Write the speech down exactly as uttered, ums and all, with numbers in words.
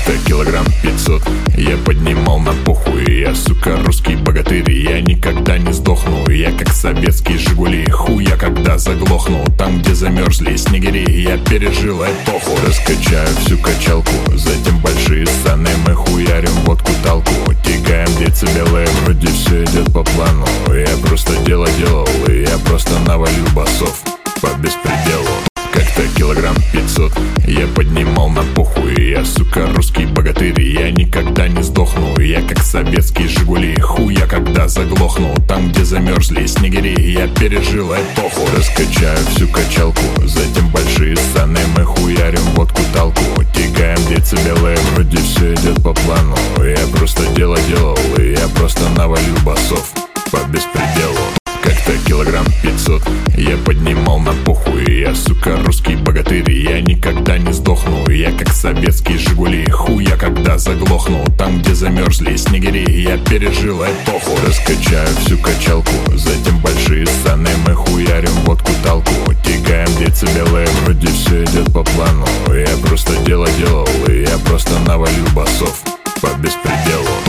Как-то килограмм пятьсот я поднимал на похуй. Я, сука, русский богатырь, я никогда не сдохну. Я как советские Жигули, хуя когда заглохну. Там, где замерзли снегири, я пережил эпоху. Раскачаю всю качалку, затем большие саны. Мы хуярим водку-талку, тягаем децибелы. Вроде все идет по плану, я просто дело делал. И я просто навалил басов по беспределу. Как-то килограмм пятьсот я поднимал на похуй. Я, сука, русский богатырь, я никогда не сдохну. Я как советские Жигули, хуя когда заглохну. Там, где замерзли снегири, я пережил эпоху. Раскачаю всю качалку, затем большие саны. Мы хуярим водку-талку, тягаем децибелы. Вроде все идет по плану, я просто дело делал. И я просто навалил басов по беспределу. Как-то килограмм пятьсот я поднимал на похуй. Я, сука, русский богатырь, я никогда не сдохну. Я как советские Жигули, хуя когда заглохну. Там, где замерзли снегири, я пережил эпоху. Раскачаю всю качалку, затем большие саны. Мы хуярим водку-талку, тягаем децибелы. Вроде все идет по плану, я просто дело делал. И я просто навалил басов по беспределу.